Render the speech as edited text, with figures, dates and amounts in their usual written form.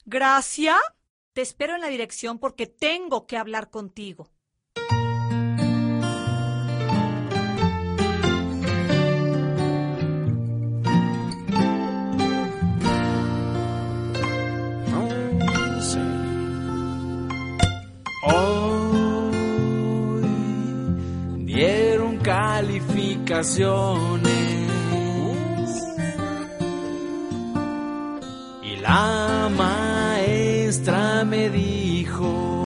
Gracia, te espero en la dirección porque tengo que hablar contigo. Hoy dieron calificaciones y la maestra me dijo: